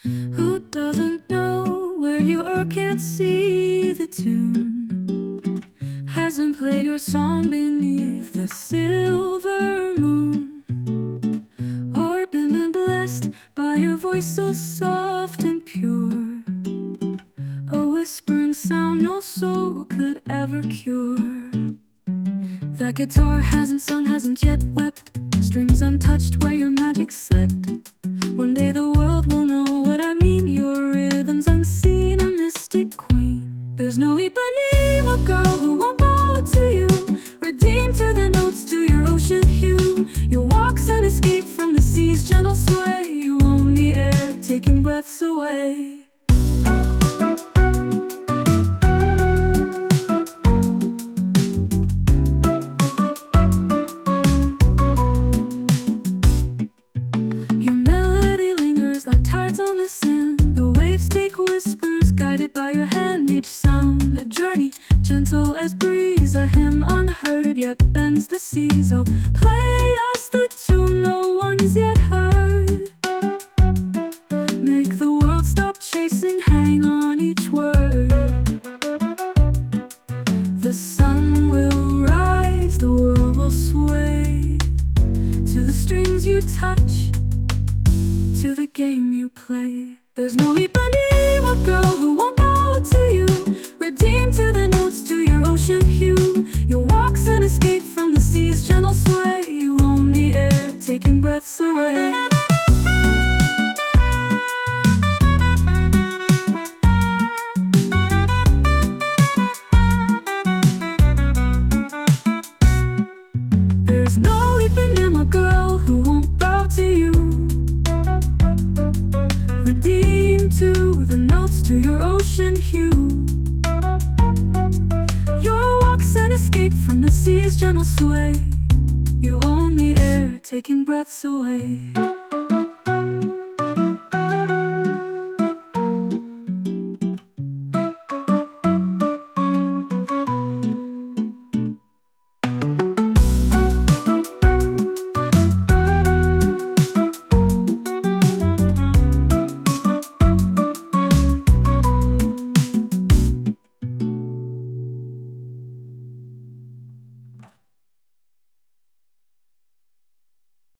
Who doesn't know where you are, can't see the tune? Hasn't played your song beneath the silver moon, or been blessed by your voice so soft and pure, a whispering sound no soul could ever cure. That guitar hasn't sung, hasn't yet wept, strings untouched where your magic slept. One day the world will know what I mean. Your rhythm's unseen, a mystic queen. There's no Ipanema girl who won't bow to you, redeemed to the notes, to your ocean hue. Your walks an escape from the sea's gentle sway. You own the air, taking breaths away. On the sand, the waves take whispers, guided by your hand. Each sound a journey, gentle as breeze, a hymn unheard yet bends the seas. Oh, play us the tune no one's yet heard. Make the world stop chasing, hang on each word. The sun will rise, the world will sway, to the strings you touch, to the game you play. There's no Ipanema girl who won't bow to you, redeemed to the notes, to your ocean hue. Your walk's an escape from the sea's gentle sway. You own the air, taking breaths away. There's no Ipanema girl who won't bow to you, redeemed to the notes, to your ocean hue. Your walk's an escape from the sea's gentle sway. You own the air, taking breaths away.